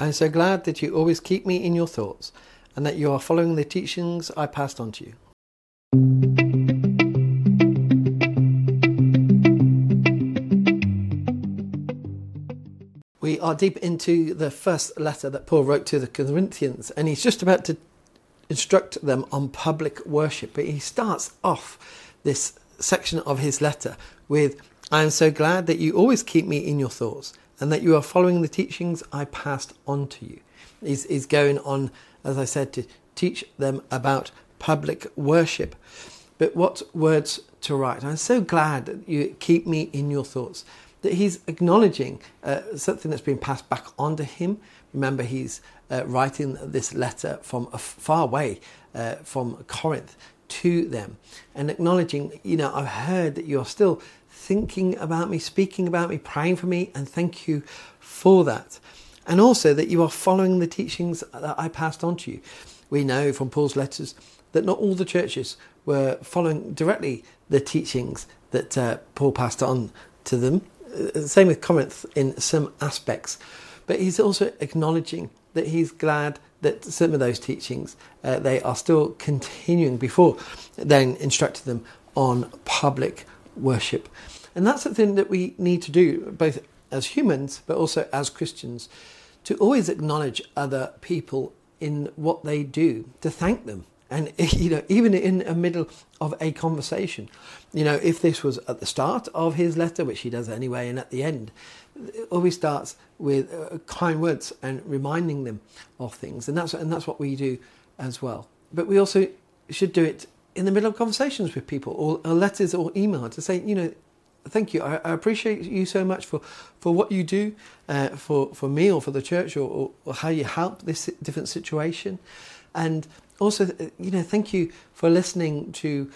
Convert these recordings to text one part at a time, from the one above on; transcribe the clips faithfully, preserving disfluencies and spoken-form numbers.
I am so glad that you always keep me in your thoughts and that you are following the teachings I passed on to you. We are deep into the first letter that Paul wrote to the Corinthians, and he's just about to instruct them on public worship. But he starts off this section of his letter with, I am so glad that you always keep me in your thoughts and that you are following the teachings I passed on to you. He's, he's going on, as I said, to teach them about public worship. But what words to write? I'm so glad that you keep me in your thoughts. That he's acknowledging uh, something that's been passed back onto him. Remember, he's uh, writing this letter from a far away uh, from Corinth to them and acknowledging, you know, I've heard that you're still thinking about me, speaking about me, praying for me, and thank you for that. And also that you are following the teachings that I passed on to you. We know from Paul's letters that not all the churches were following directly the teachings that uh, Paul passed on to them. Same with Corinth in some aspects, but he's also acknowledging that he's glad that some of those teachings uh, they are still continuing before then instructed them on public worship. And that's something that we need to do both as humans but also as Christians, to always acknowledge other people in what they do, to thank them. And, you know, even in the middle of a conversation, you know, if this was at the start of his letter, which he does anyway, and at the end, it always starts with uh, kind words and reminding them of things. And that's and that's what we do as well. But we also should do it in the middle of conversations with people, or, or letters or email, to say, you know, thank you. I, I appreciate you so much for, for what you do uh, for, for me or for the church, or, or, or how you help this different situation. And also, you know, thank you for listening to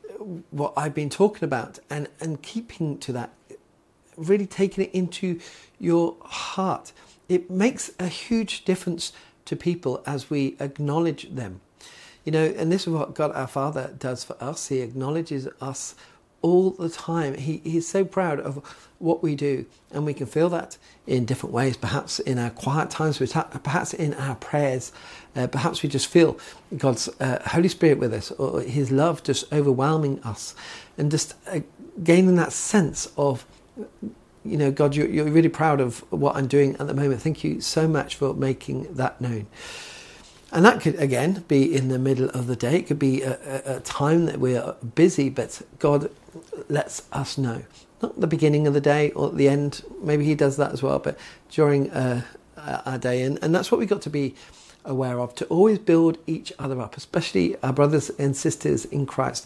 what I've been talking about and, and keeping to that, really taking it into your heart. It makes a huge difference to people as we acknowledge them. You know, and this is what God our Father does for us. He acknowledges us all the time. He He's so proud of what we do, and we can feel that in different ways, perhaps in our quiet times, perhaps in our prayers, uh, perhaps we just feel God's uh, Holy Spirit with us, or his love just overwhelming us, and just uh, gaining that sense of, you know, God, you're, you're really proud of what I'm doing at the moment. Thank you so much for making that known. And that could, again, be in the middle of the day. It could be a, a, a time that we're busy, but God lets us know. Not at the beginning of the day or at the end. Maybe he does that as well, but during uh, our day. And, and that's what we've got to be aware of, to always build each other up, especially our brothers and sisters in Christ.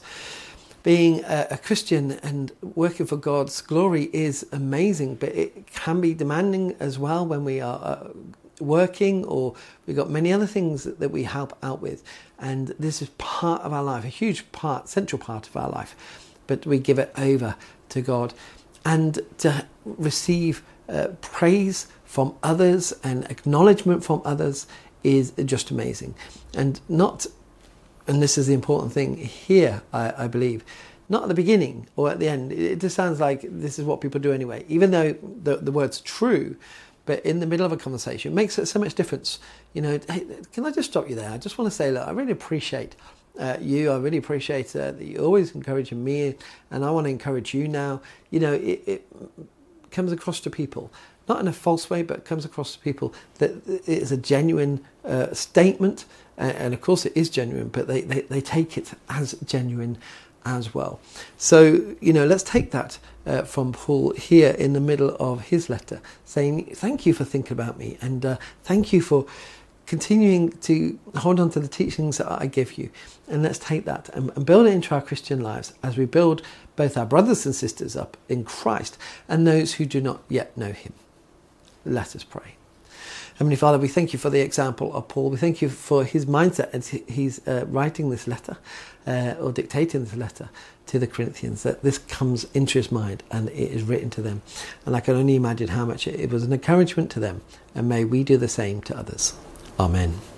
Being a, a Christian and working for God's glory is amazing, but it can be demanding as well when we are uh, working, or we've got many other things that, that we help out with. And this is part of our life, a huge part, central part of our life. But we give it over to God, and to receive uh, praise from others and acknowledgement from others is just amazing. And not, and this is the important thing here, I, I believe, not at the beginning or at the end. It just sounds like this is what people do anyway, even though the, the word's true. But in the middle of a conversation, it makes so much difference. You know, hey, can I just stop you there? I just want to say, look, I really appreciate uh, you. I really appreciate uh, that you're always encouraging me, and I want to encourage you now. You know, it, it comes across to people, not in a false way, but comes across to people that it is a genuine uh, statement. Uh, and of course it is genuine, but they, they, they take it as genuine as well. So, you know, let's take that uh, from Paul here in the middle of his letter, saying, thank you for thinking about me, and uh, thank you for continuing to hold on to the teachings that I give you. And let's take that and, and build it into our Christian lives as we build both our brothers and sisters up in Christ and those who do not yet know him. Let us pray. Heavenly Father, we thank you for the example of Paul. We thank you for his mindset as he's uh, writing this letter uh, or dictating this letter to the Corinthians, that this comes into his mind and it is written to them. And I can only imagine how much it was an encouragement to them. And may we do the same to others. Amen.